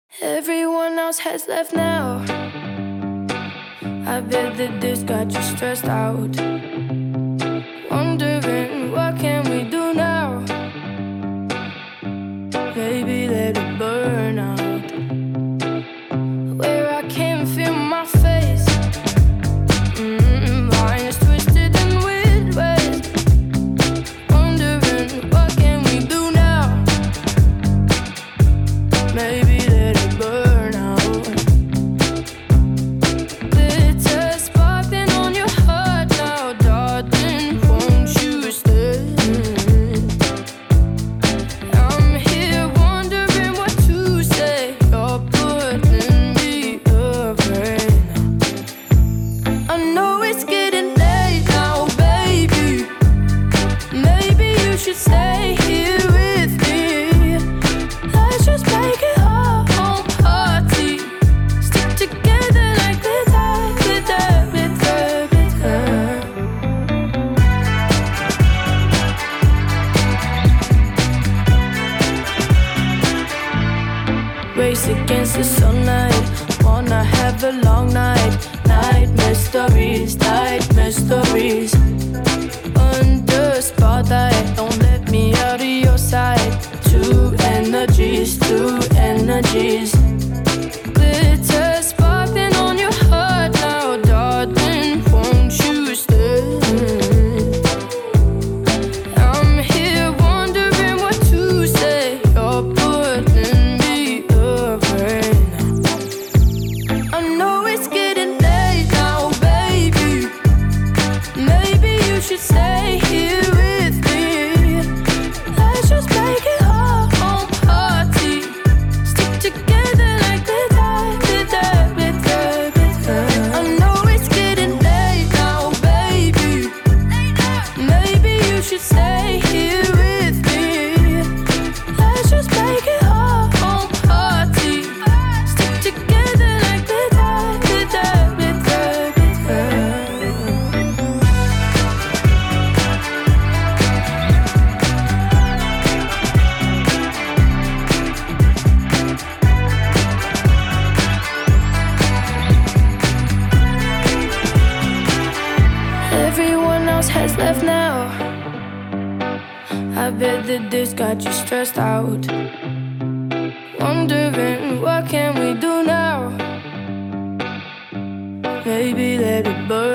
Everyone else has left now. I bet that this got you stressed out. Wondering what can we do now? Maybe let it burn out. Where I can't feel my face. Mine is twisted in weird ways. Wondering what can we do now? Maybe let it burn out. Glitter sparkling on your heart now, darling. Won't you stay? I'm here wondering what to say. You're putting me afraid. I know it's getting late now, baby. Maybe you should stay here with me. Let's just make it our own party. Stick together like glitter, glitter, glitter. Race against the sunlight. Wanna have a long night. Night mysteries. Under spotlight, don't let me out of your sight. Two energies. Glitter sparkling on your heart now, darling. Won't you stay? I'm here wondering what to say. You're putting me afraid. I know it's getting late now, baby. Maybe you should stay here with me. Let's just make it our own party. Stick together like glitter, glitter, glitter, glitter. I know it's getting late now, baby. Maybe you should stay here with me. Let's just make it our own party. Stick together like glitter, glitter, glitter, glitter. Everyone else has left now. I bet that this got you stressed out. Wondering what can we do now? Maybe let it burn.